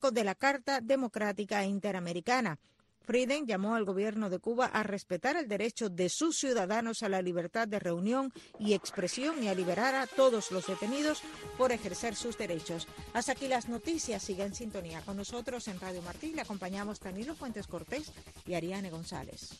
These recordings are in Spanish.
de la Carta Democrática Interamericana. Frieden llamó al gobierno de Cuba a respetar el derecho de sus ciudadanos a la libertad de reunión y expresión y a liberar a todos los detenidos por ejercer sus derechos. Hasta aquí las noticias. Siga en sintonía con nosotros en Radio Martí. Le acompañamos Danilo Fuentes Cortés y Ariane González.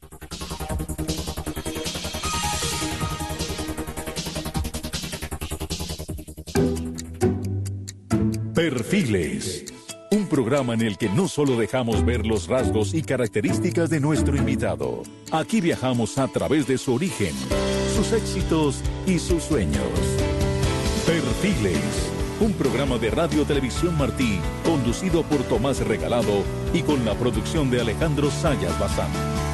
Perfiles. Un programa en el que no solo dejamos ver los rasgos y características de nuestro invitado. Aquí viajamos a través de su origen, sus éxitos y sus sueños. Perfiles. Un programa de Radio Televisión Martí, conducido por Tomás Regalado y con la producción de Alejandro Sayas Bazán.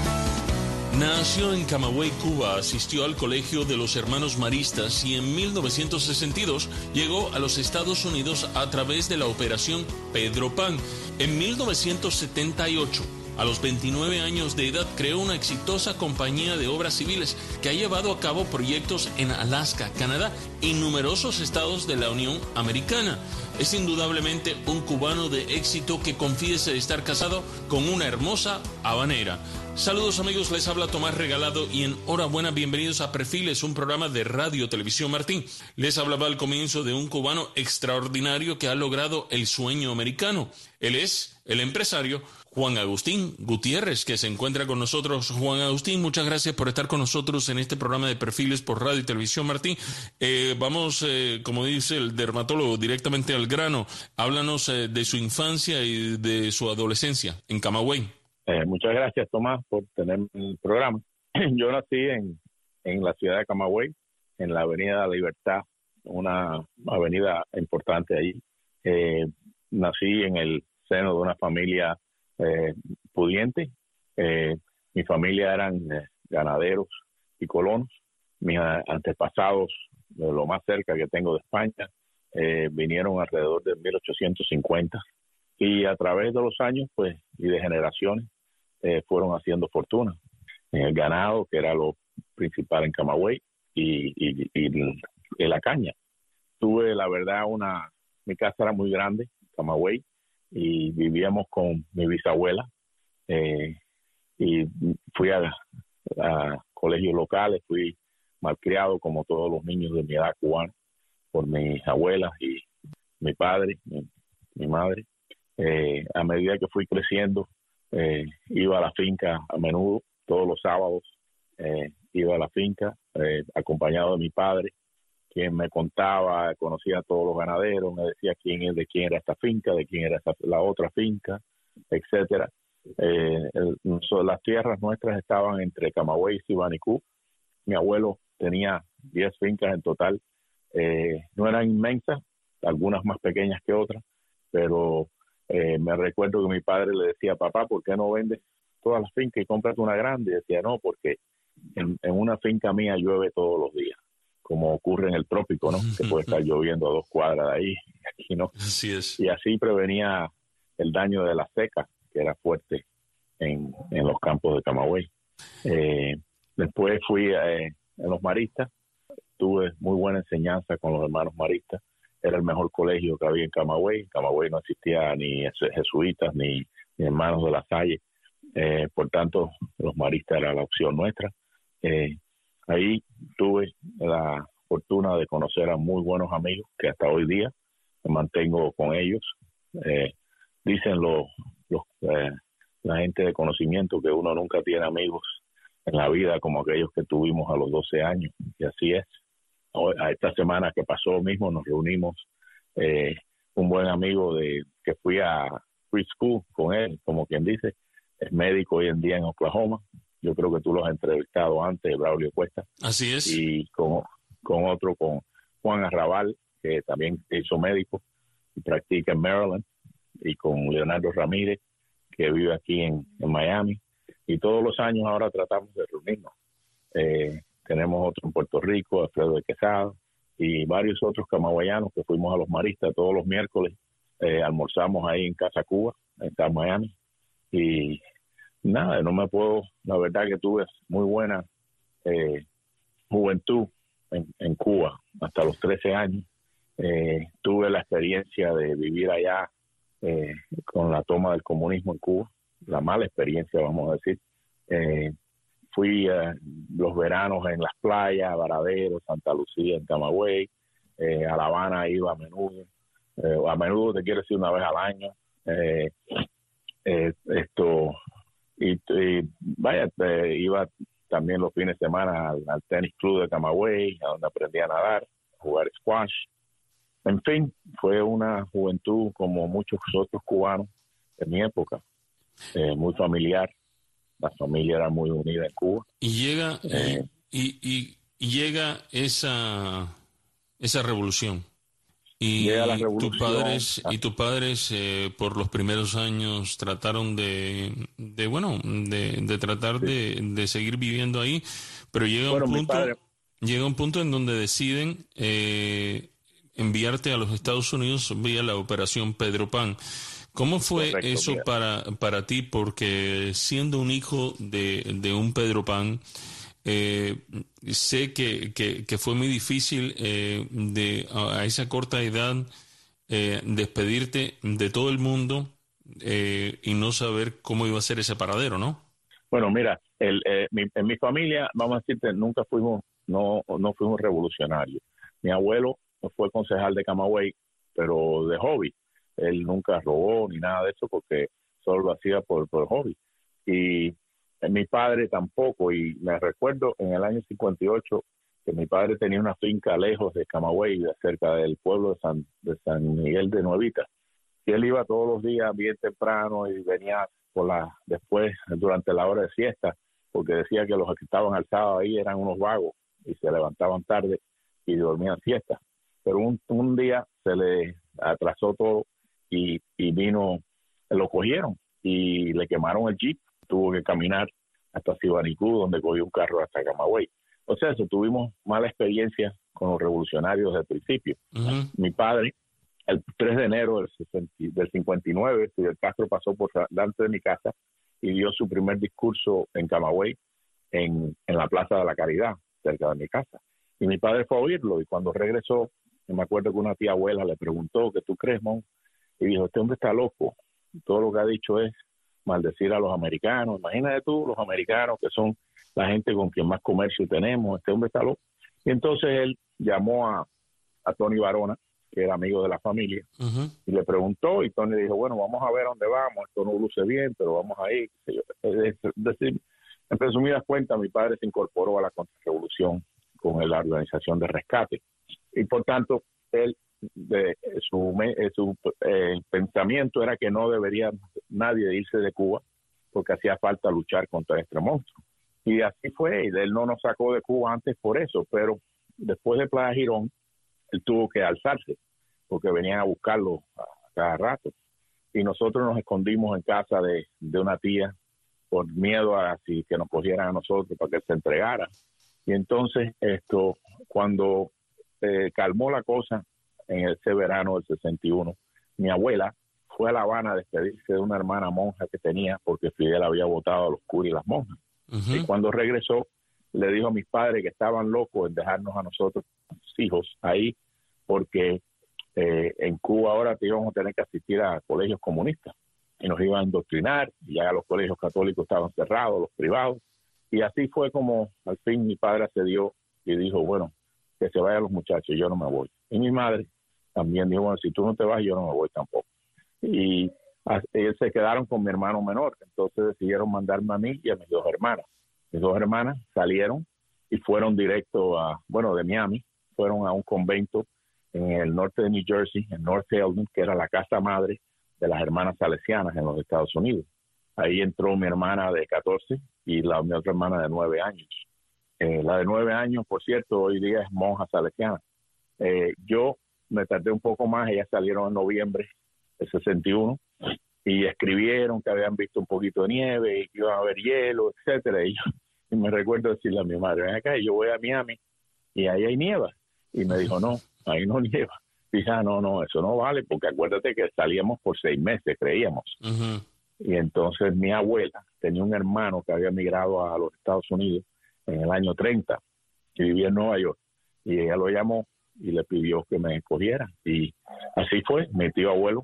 Nació en Camagüey, Cuba, asistió al Colegio de los Hermanos Maristas y en 1962 llegó a los Estados Unidos a través de la Operación Pedro Pan. En 1978, a los 29 años de edad, creó una exitosa compañía de obras civiles que ha llevado a cabo proyectos en Alaska, Canadá y numerosos estados de la Unión Americana. Es indudablemente un cubano de éxito que confiesa estar casado con una hermosa habanera. Saludos amigos, les habla Tomás Regalado y enhorabuena, bienvenidos a Perfiles, un programa de Radio Televisión Martín. Les hablaba al comienzo de un cubano extraordinario que ha logrado el sueño americano. Él es el empresario Juan Agustín Gutiérrez, que se encuentra con nosotros. Juan Agustín, muchas gracias por estar con nosotros en este programa de Perfiles por Radio Televisión Martín. Vamos, como dice el dermatólogo, directamente al grano. Háblanos de su infancia y de su adolescencia en Camagüey. Muchas gracias, Tomás, por tener el programa. Yo nací en la ciudad de Camagüey, en la Avenida Libertad, una avenida importante allí. Nací en el seno de una familia pudiente. Mi familia eran ganaderos y colonos. Mis antepasados, de lo más cerca que tengo de España, vinieron alrededor de 1850. Y a través de los años, pues, y de generaciones, fueron haciendo fortuna en el ganado, que era lo principal en Camagüey, y la caña. Tuve, la verdad, mi casa era muy grande, Camagüey, y vivíamos con mi bisabuela, y fui a colegios locales, fui malcriado como todos los niños de mi edad cubana, por mis abuelas y mi padre, mi madre. A medida que fui creciendo, iba a la finca a menudo, todos los sábados iba a la finca acompañado de mi padre, quien me contaba, conocía a todos los ganaderos, me decía de quién era esta finca, de quién era la otra finca, etcétera. Las tierras nuestras estaban entre Camagüey y Sibanicú. Mi abuelo tenía 10 fincas en total, no eran inmensas, algunas más pequeñas que otras, pero me recuerdo que mi padre le decía: papá, ¿por qué no vendes todas las fincas y compras una grande? Y decía: no, porque en una finca mía llueve todos los días, como ocurre en el trópico, ¿no? Que puede estar lloviendo a 2 cuadras de ahí, aquí no. Así es. Y así prevenía el daño de la seca, que era fuerte en los campos de Camagüey. Después fui en los maristas, tuve muy buena enseñanza con los hermanos maristas. Era el mejor colegio que había en Camagüey. En Camagüey no existía ni jesuitas ni hermanos de la Salle. Por tanto, los maristas era la opción nuestra. Ahí tuve la fortuna de conocer a muy buenos amigos que hasta hoy día me mantengo con ellos. Dicen la gente de conocimiento que uno nunca tiene amigos en la vida como aquellos que tuvimos a los 12 años, y así es. A esta semana que pasó mismo nos reunimos, un buen amigo que fui a preschool con él, como quien dice, es médico hoy en día en Oklahoma. Yo creo que tú lo has entrevistado antes, Braulio Cuesta. Así es. Y con Juan Arrabal, que también hizo médico y practica en Maryland, y con Leonardo Ramírez, que vive aquí en Miami. Y todos los años ahora tratamos de reunirnos. Tenemos otro en Puerto Rico, Alfredo de Quesada, y varios otros camagüeyanos que fuimos a los maristas todos los miércoles. Almorzamos ahí en Casa Cuba, en South Miami. Y nada, la verdad que tuve muy buena juventud en Cuba, hasta los 13 años. Tuve la experiencia de vivir allá con la toma del comunismo en Cuba, la mala experiencia, vamos a decir. Fui los veranos en las playas, Varadero, Santa Lucía, en Camagüey, a La Habana iba a menudo te quiero decir una vez al año. Iba también los fines de semana al tenis club de Camagüey, a donde aprendí a nadar, a jugar squash. En fin, fue una juventud como muchos otros cubanos de mi época, muy familiar. La familia era muy unida en Cuba. Y llega esa revolución. Y tus padres por los primeros años trataron de tratar de seguir viviendo ahí, pero llega un punto en donde deciden enviarte a los Estados Unidos vía la Operación Pedro Pan. ¿Cómo fue eso para ti? Porque siendo un hijo de un Pedro Pan, sé que fue muy difícil a esa corta edad despedirte de todo el mundo y no saber cómo iba a ser ese paradero, ¿no? Bueno, mira, en mi familia, vamos a decirte, nunca fuimos revolucionarios. Mi abuelo fue concejal de Camagüey, pero de hobby. Él nunca robó ni nada de eso porque solo lo hacía por hobby. Y mi padre tampoco. Y me recuerdo en el año 58 que mi padre tenía una finca lejos de Camagüey, cerca del pueblo de San Miguel de Nuevita. Y él iba todos los días bien temprano y venía después, durante la hora de siesta, porque decía que los que estaban alzados ahí eran unos vagos y se levantaban tarde y dormían siesta. Pero un día se le atrasó todo y vino, lo cogieron y le quemaron el jeep. Tuvo que caminar hasta Cibanicú, donde cogió un carro hasta Camagüey. O sea, tuvimos mala experiencia con los revolucionarios desde el principio. Uh-huh. Mi padre, el 3 de enero del 59, Fidel Castro pasó por delante de mi casa y dio su primer discurso en Camagüey, en la Plaza de la Caridad, cerca de mi casa. Y mi padre fue a oírlo, y cuando regresó, me acuerdo que una tía abuela le preguntó, ¿qué tú crees, mon? Y dijo, este hombre está loco. Todo lo que ha dicho es maldecir a los americanos. Imagínate tú, los americanos, que son la gente con quien más comercio tenemos. Este hombre está loco. Y entonces él llamó a Tony Barona, que era amigo de la familia, uh-huh, y le preguntó, y Tony dijo, bueno, vamos a ver a dónde vamos. Esto no luce bien, pero vamos a ir. Es decir, en resumidas cuentas, mi padre se incorporó a la contrarrevolución con la organización de rescate. Y por tanto, él, su pensamiento era que no debería nadie irse de Cuba porque hacía falta luchar contra este monstruo. Y así fue, y él no nos sacó de Cuba antes por eso, pero después de Playa Girón, él tuvo que alzarse porque venían a buscarlo a cada rato. Y nosotros nos escondimos en casa de una tía por miedo a que nos cogieran a nosotros para que él se entregara. Y entonces cuando calmó la cosa en ese verano del 61, mi abuela fue a La Habana a despedirse de una hermana monja que tenía porque Fidel había votado a los curas y las monjas. Uh-huh. Y cuando regresó, le dijo a mis padres que estaban locos en dejarnos a nosotros, sus hijos, ahí, porque en Cuba ahora íbamos a tener que asistir a colegios comunistas y nos iban a indoctrinar, y ya los colegios católicos estaban cerrados, los privados. Y así fue como al fin mi padre accedió y dijo, bueno, que se vayan los muchachos, yo no me voy. Y mi madre también dijo, bueno, si tú no te vas, yo no me voy tampoco. Y ellos se quedaron con mi hermano menor, entonces decidieron mandarme a mí y a mis dos hermanas. Mis dos hermanas salieron y fueron directo de Miami, fueron a un convento en el norte de New Jersey, en North Eldon, que era la casa madre de las hermanas salesianas en los Estados Unidos. Ahí entró mi hermana de 14 y mi otra hermana de 9 años. La de 9 años, por cierto, hoy día es monja salesiana. Yo me tardé un poco más, ellas salieron en noviembre del 61 y escribieron que habían visto un poquito de nieve y que iban a haber hielo, etcétera. Y me recuerdo decirle a mi madre, ven acá, yo voy a Miami y ahí hay nieva. Y me dijo, no, ahí no nieva. Dije, no, eso no vale, porque acuérdate que salíamos por 6 meses, creíamos. Uh-huh. Y entonces mi abuela tenía un hermano que había emigrado a los Estados Unidos en el año 30, que vivía en Nueva York, y ella lo llamó y le pidió que me escogiera. Y así fue, mi tío abuelo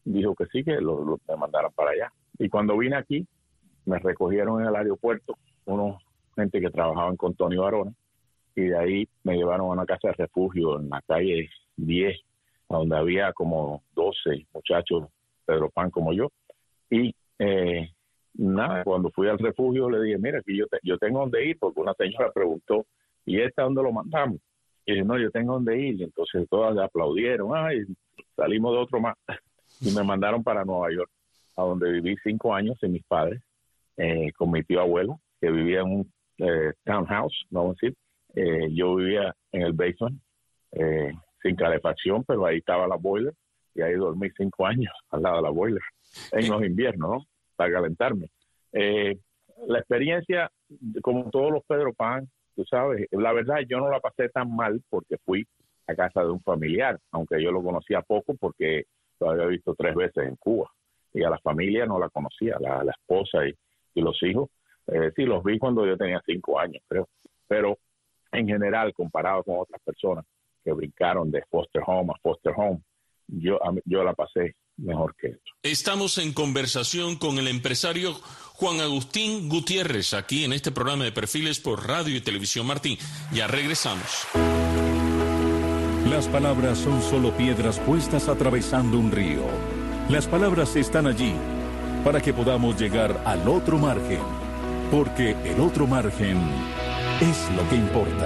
dijo que sí, que me mandaran para allá. Y cuando vine aquí, me recogieron en el aeropuerto unos gente que trabajaban con Tony Barona, y de ahí me llevaron a una casa de refugio en la calle 10, donde había como 12 muchachos Pedro Pan como yo. Y nada, cuando fui al refugio le dije, mira, que yo tengo donde ir, porque una señora preguntó, ¿y esta dónde lo mandamos? Y dije, no, yo tengo donde ir. Y entonces todas le aplaudieron, ay, salimos de otro más. Y me mandaron para Nueva York, a donde viví 5 años sin mis padres, con mi tío abuelo, que vivía en un townhouse, no vamos a decir. Yo vivía en el basement, sin calefacción, pero ahí estaba la boiler, y ahí dormí 5 años al lado de la boiler, en los inviernos, ¿no? Para calentarme. La experiencia, como todos los Pedro Pan, tú sabes, la verdad yo no la pasé tan mal porque fui a casa de un familiar, aunque yo lo conocía poco porque lo había visto 3 veces en Cuba, y a la familia no la conocía, la esposa y los hijos, sí los vi cuando yo tenía 5 años, creo, pero en general, comparado con otras personas que brincaron de foster home a foster home, yo la pasé mejor que esto. Estamos en conversación con el empresario Juan Agustín Gutiérrez, aquí en este programa de Perfiles por Radio y Televisión Martín. Ya regresamos. Las palabras son solo piedras puestas atravesando un río. Las palabras están allí para que podamos llegar al otro margen, porque el otro margen es lo que importa.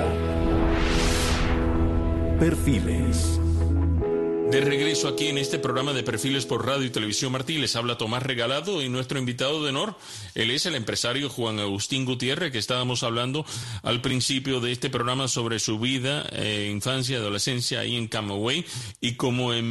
Perfiles. De regreso aquí en este programa de Perfiles por Radio y Televisión Martín, les habla Tomás Regalado y nuestro invitado de honor, él es el empresario Juan Agustín Gutiérrez, que estábamos hablando al principio de este programa sobre su vida, infancia, adolescencia ahí en Camagüey, y como en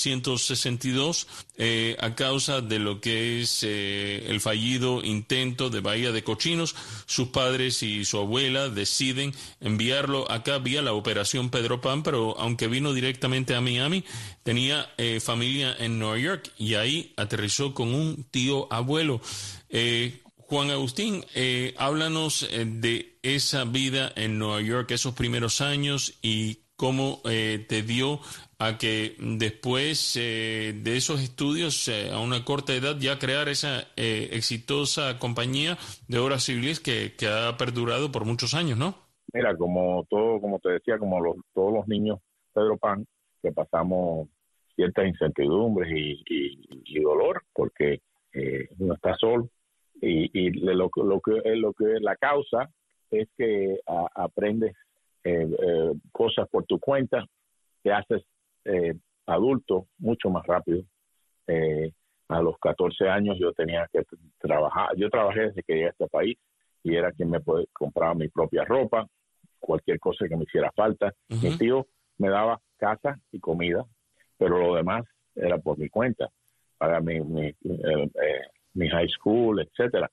1962, a causa de lo que es el fallido intento de Bahía de Cochinos, sus padres y su abuela deciden enviarlo acá vía la Operación Pedro Pan, pero aunque vino directamente a Miami, tenía familia en Nueva York y ahí aterrizó con un tío abuelo. Juan Agustín, háblanos de esa vida en Nueva York, esos primeros años, y cómo te dio a que después de esos estudios, a una corta edad, ya crear esa exitosa compañía de obras civiles que ha perdurado por muchos años, ¿no? Mira, como te decía, todos los niños Pedro Pan, que pasamos ciertas incertidumbres y dolor, porque uno está solo, y lo que la causa es que aprendes cosas por tu cuenta, te haces adulto mucho más rápido. A los 14 años yo tenía que trabajar. Yo trabajé desde que llegué a este país y era quien me compraba mi propia ropa, cualquier cosa que me hiciera falta. Uh-huh. Mi tío me daba casa y comida, pero lo demás era por mi cuenta, para mi high school, etcétera.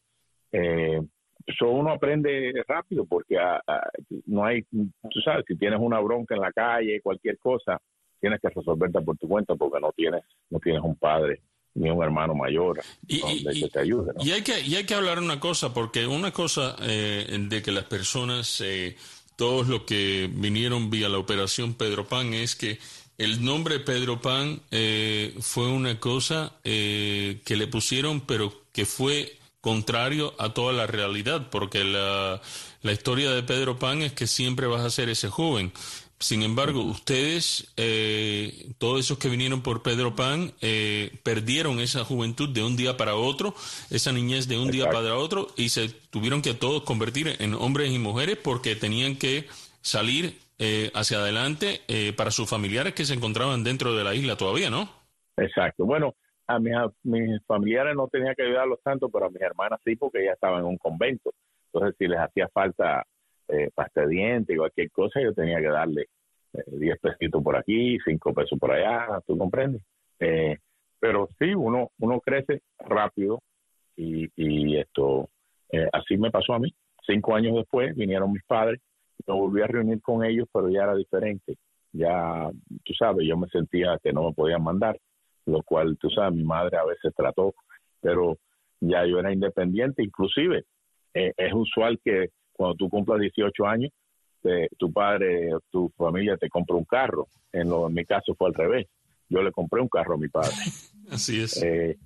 Uno aprende rápido porque no hay, tú sabes, si tienes una bronca en la calle, cualquier cosa, tienes que resolverla por tu cuenta porque no tienes un padre ni un hermano mayor que te ayude, ¿no? Y hay que hablar una cosa, porque una cosa de que las personas, todos los que vinieron vía la Operación Pedro Pan, es que el nombre Pedro Pan fue una cosa que le pusieron, pero que fue contrario a toda la realidad, porque la historia de Pedro Pan es que siempre vas a ser ese joven. Sin embargo, ustedes, todos esos que vinieron por Pedro Pan, perdieron esa juventud de un día para otro, esa niñez de un día para otro, y se tuvieron que todos convertir en hombres y mujeres porque tenían que salir hacia adelante para sus familiares que se encontraban dentro de la isla todavía, ¿no? Exacto. Bueno, a mis familiares no tenía que ayudarlos tanto, pero a mis hermanas sí, porque ellas estaban en un convento. Entonces, si les hacía falta pasta de dientes y cualquier cosa, yo tenía que darle 10 pesitos por aquí, 5 pesos por allá, ¿tú comprendes? Pero sí, uno crece rápido y esto, así me pasó a mí. 5 años después vinieron mis padres, me volví a reunir con ellos, pero ya era diferente. Ya, tú sabes, yo me sentía que no me podían mandar, lo cual, tú sabes, mi madre a veces trató, pero ya yo era independiente. Inclusive, es usual que cuando tú cumplas 18 años, tu padre, tu familia te compra un carro. En mi caso fue al revés. Yo le compré un carro a mi padre. Así es.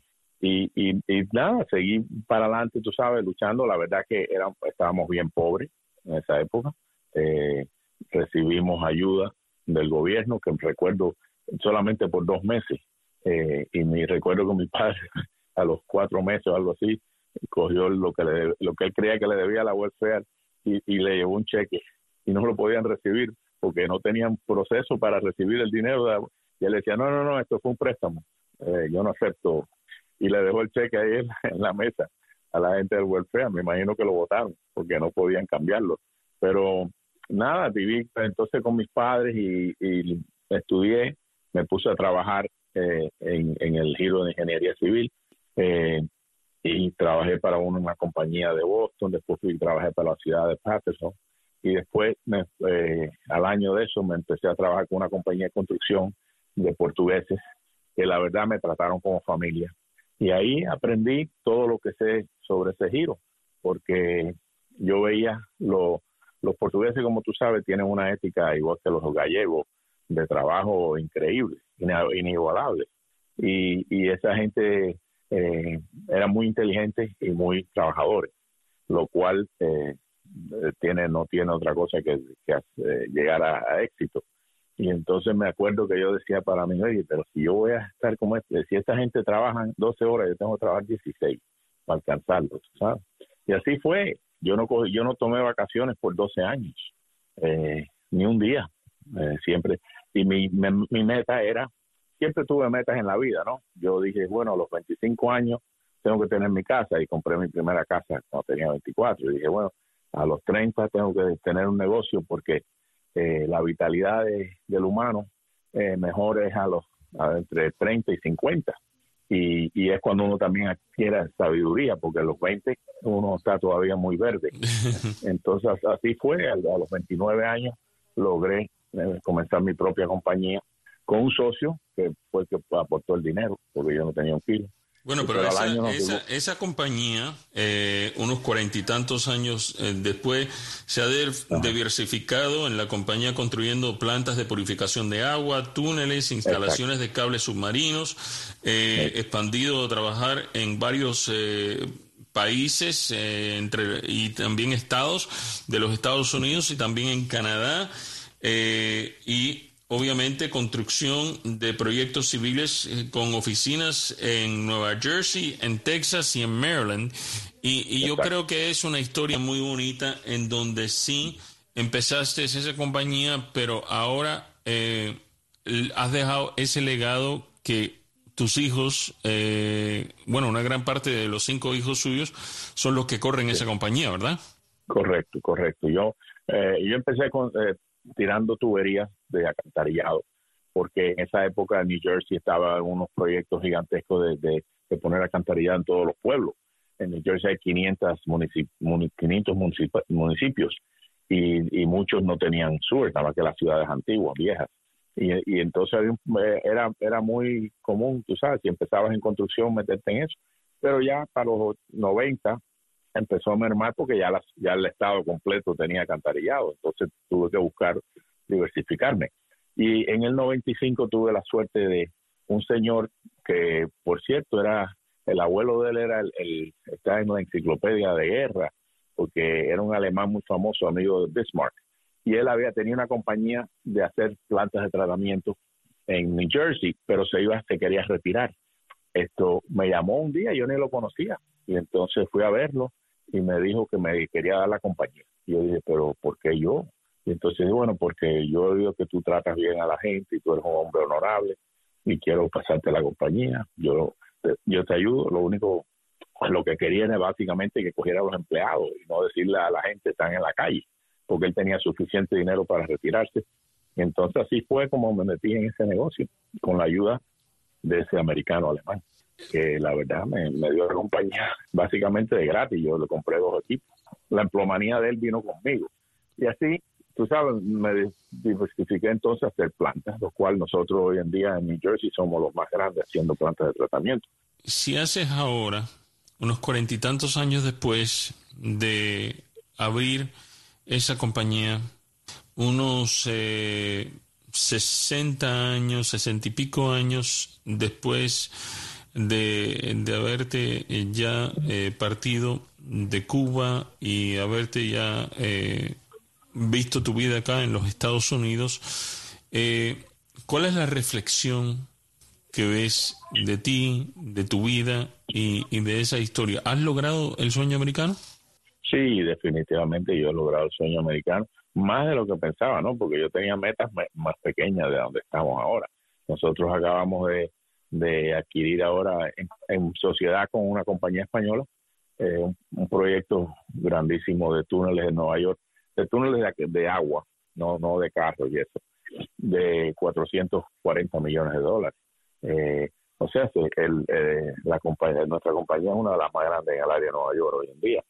Y nada, seguí para adelante, tú sabes, luchando. La verdad que estábamos bien pobres en esa época. Recibimos ayuda del gobierno, que recuerdo solamente por 2 meses. Y recuerdo que mi padre, a los 4 meses o algo así, cogió lo que él creía que le debía a la welfare y le llevó un cheque. Y no lo podían recibir porque no tenían proceso para recibir el dinero. Y él decía, no, esto fue un préstamo. Yo no acepto. Y le dejó el cheque ahí en la mesa a la gente del welfare. Me imagino que lo votaron porque no podían cambiarlo. Pero nada, viví entonces con mis padres y estudié. Me puse a trabajar en el giro de ingeniería civil y trabajé para una compañía de Boston. Después trabajé para la ciudad de Patterson. Y después, al año de eso, me empecé a trabajar con una compañía de construcción de portugueses que la verdad me trataron como familia. Y ahí aprendí todo lo que sé sobre ese giro, porque yo veía los portugueses, como tú sabes, tienen una ética igual que los gallegos de trabajo increíble, inigualable. Y esa gente era muy inteligente y muy trabajadores, lo cual no tiene otra cosa que llegar a éxito. Y entonces me acuerdo que yo decía para mí, oye, pero si yo voy a estar como si esta gente trabaja 12 horas, yo tengo que trabajar 16 para alcanzarlo, ¿sabes? Y así fue. Yo no tomé vacaciones por 12 años, ni un día, siempre. Y mi meta era, siempre tuve metas en la vida, ¿no? Yo dije, bueno, a los 25 años tengo que tener mi casa, y compré mi primera casa cuando tenía 24. Y dije, bueno, a los 30 tengo que tener un negocio porque la vitalidad del humano mejor es entre 30 y 50. Y es cuando uno también adquiere sabiduría, porque a los 20 uno está todavía muy verde. Entonces así fue, a los 29 años logré comenzar mi propia compañía con un socio que fue el que aportó el dinero, porque yo no tenía un kilo. Bueno, pero esa compañía, unos 40 y tantos años después, se ha diversificado en la compañía, construyendo plantas de purificación de agua, túneles, instalaciones de cables submarinos, expandido a trabajar en varios países y también estados de los Estados Unidos y también en Canadá, y obviamente construcción de proyectos civiles con oficinas en Nueva Jersey, en Texas y en Maryland. Y yo creo que es una historia muy bonita en donde sí empezaste esa compañía, pero ahora has dejado ese legado que tus hijos, una gran parte de los 5 hijos suyos son los que corren esa compañía, ¿verdad? Correcto. Yo empecé tirando tuberías de alcantarillado, porque en esa época en New Jersey estaba en unos proyectos gigantescos de poner alcantarillado en todos los pueblos. En New Jersey hay 500 municipios y muchos no tenían sewer, nada más que las ciudades antiguas, viejas. Y entonces era muy común, tú sabes, si empezabas en construcción, meterte en eso. Pero ya para los 90 empezó a mermar porque ya el estado completo tenía alcantarillado. Entonces tuve que buscar diversificarme. Y en el 95 tuve la suerte de un señor que, por cierto, el abuelo de él está en la enciclopedia de guerra, porque era un alemán muy famoso, amigo de Bismarck. Y él había tenido una compañía de hacer plantas de tratamiento en New Jersey, pero se quería retirar. Me llamó un día, yo ni lo conocía, y entonces fui a verlo y me dijo que me quería dar la compañía. Y yo dije, pero ¿por qué yo? Y entonces, bueno, porque yo he oído que tú tratas bien a la gente y tú eres un hombre honorable y quiero pasarte la compañía. Yo te ayudo. Lo que quería era básicamente que cogiera a los empleados y no decirle a la gente están en la calle, porque él tenía suficiente dinero para retirarse. Y entonces así fue como me metí en ese negocio, con la ayuda de ese americano alemán, que la verdad me dio la compañía básicamente de gratis. Yo le compré 2 equipos. La emplomanía de él vino conmigo. Y así, tú sabes, me diversifiqué entonces a hacer plantas, lo cual nosotros hoy en día en New Jersey somos los más grandes haciendo plantas de tratamiento. Si haces ahora, unos 40 y tantos años después de abrir esa compañía, unos 60 años, 60 y pico años después de haberte ya partido de Cuba y haberte ya visto tu vida acá en los Estados Unidos, ¿cuál es la reflexión que ves de ti, de tu vida y de esa historia? ¿Has logrado el sueño americano? Sí, definitivamente yo he logrado el sueño americano, más de lo que pensaba, ¿no? Porque yo tenía metas más pequeñas de donde estamos ahora. Nosotros acabamos de adquirir ahora en sociedad con una compañía española un proyecto grandísimo de túneles en Nueva York, de túneles de agua, no de carros y eso, de $440 millones. O sea, nuestra compañía es una de las más grandes en el área de Nueva York hoy en día.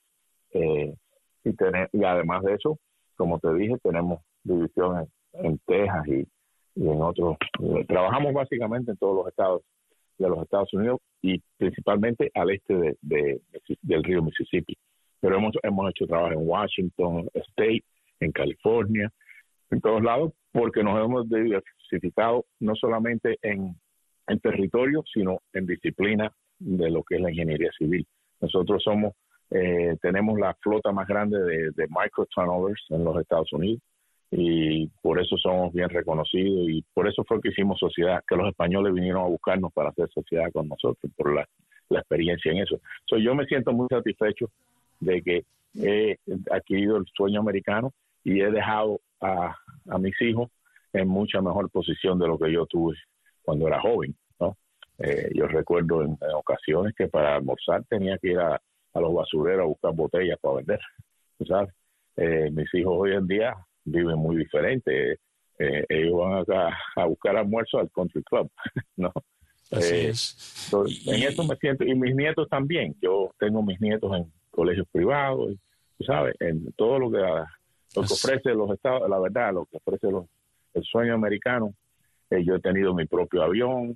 Y además de eso, como te dije, tenemos divisiones en Texas y en otros. Trabajamos básicamente en todos los estados de los Estados Unidos y principalmente al este del río Mississippi. Pero hemos hecho trabajo en Washington State, en California, en todos lados, porque nos hemos diversificado no solamente en territorio, sino en disciplina de lo que es la ingeniería civil. Nosotros tenemos la flota más grande de microturnovers en los Estados Unidos y por eso somos bien reconocidos y por eso fue que hicimos sociedad, que los españoles vinieron a buscarnos para hacer sociedad con nosotros, por la experiencia en eso. Yo me siento muy satisfecho de que he adquirido el sueño americano y he dejado a mis hijos en mucha mejor posición de lo que yo tuve cuando era joven, ¿no? Yo recuerdo en ocasiones que para almorzar tenía que ir a los basureros a buscar botellas para vender, ¿sabes? Mis hijos hoy en día viven muy diferente. Ellos van acá a buscar almuerzo al country club, ¿no? Así es. Entonces, en eso me siento, y mis nietos también. Yo tengo mis nietos en colegios privados, ¿sabes? En todo lo que ofrece los estados, la verdad, lo que ofrece el sueño americano. Yo he tenido mi propio avión,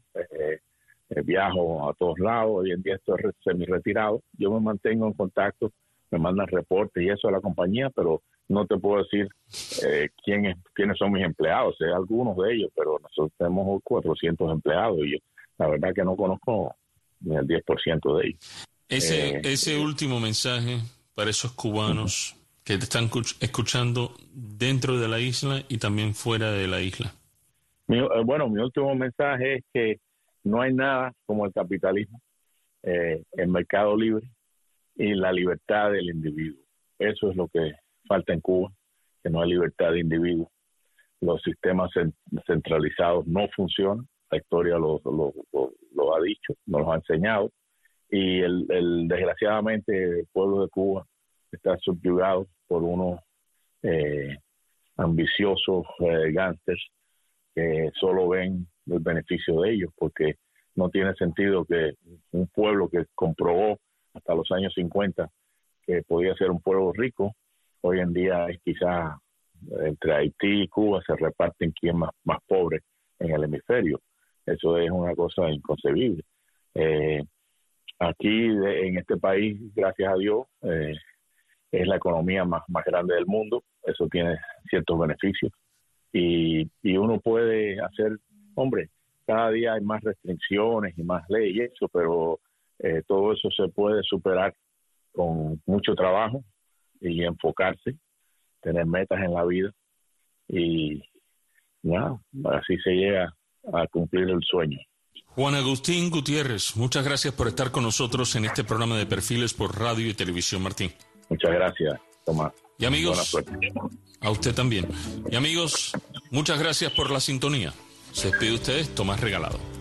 viajo a todos lados. Hoy en día estoy semi-retirado. Yo me mantengo en contacto, me mandan reportes y eso a la compañía, pero no te puedo decir quiénes son mis empleados. Sé algunos de ellos, pero nosotros tenemos 400 empleados y yo, la verdad que no conozco ni el 10% de ellos. Ese último mensaje para esos cubanos que te están escuchando dentro de la isla y también fuera de la isla. Mi último mensaje es que no hay nada como el capitalismo, el mercado libre y la libertad del individuo. Eso es lo que falta en Cuba, que no hay libertad de individuo. Los sistemas centralizados no funcionan. La historia lo ha dicho, nos lo ha enseñado. Y desgraciadamente el pueblo de Cuba está subyugado por unos ambiciosos gángsters que solo ven el beneficio de ellos, porque no tiene sentido que un pueblo que comprobó hasta los años 50 que podía ser un pueblo rico, hoy en día es quizás entre Haití y Cuba se reparten quién más pobre en el hemisferio. Eso es una cosa inconcebible. Aquí en este país, gracias a Dios, es la economía más grande del mundo. Eso tiene ciertos beneficios. Y uno puede hacer, cada día hay más restricciones y más leyes, pero todo eso se puede superar con mucho trabajo y enfocarse, tener metas en la vida y nada, así se llega a cumplir el sueño. Juan Agustín Gutiérrez, muchas gracias por estar con nosotros en este programa de Perfiles por Radio y Televisión Martín. Muchas gracias, Tomás. Y amigos, buena suerte. A usted también. Y amigos, muchas gracias por la sintonía. Se despide de ustedes, Tomás Regalado.